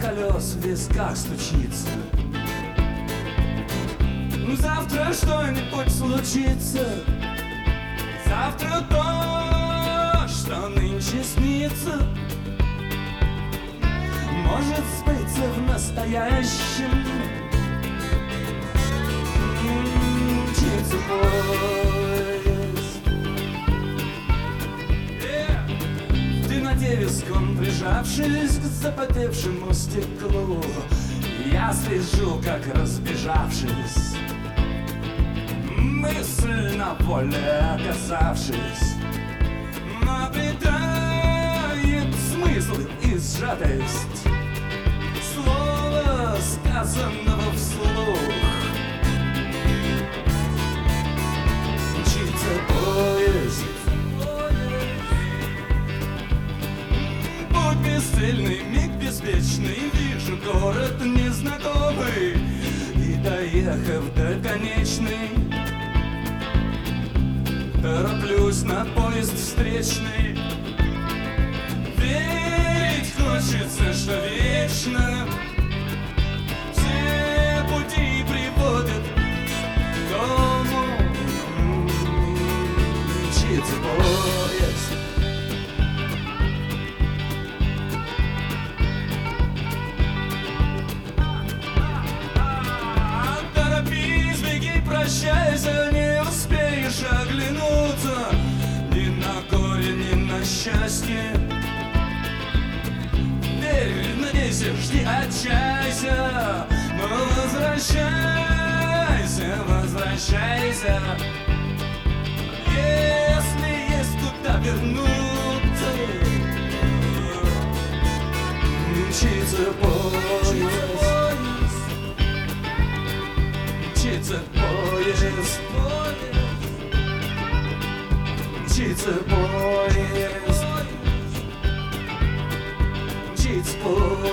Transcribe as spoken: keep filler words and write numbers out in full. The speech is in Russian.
колес в висках стучится. Завтра что-нибудь случится. Завтра то, что нынче снится, может сбыться в настоящем. Мчится поезд. В темноте виском прижавшись к запотевшему стеклу, я слежу, как разбежавшись, мысль на воле оказавшись, обретает смысл и сжатость слова, сказанного вслух. Мчится поезд. Путь бесцельный, миг беспечный, вижу город незнакомый, и, доехав до конечной, тороплюсь на поезд встречный. Верить хочется, что вечно все пути приводят к дому. Мчится поезд. Торопись, беги, прощайся, не успеешь оглянуться ни на горе, ни на счастье. Верь, надейся, жди, отчайся, но возвращайся, возвращайся. Если есть куда вернуться, мчится поезд. Мчится поезд. Мчится поезд. Мчится поезд.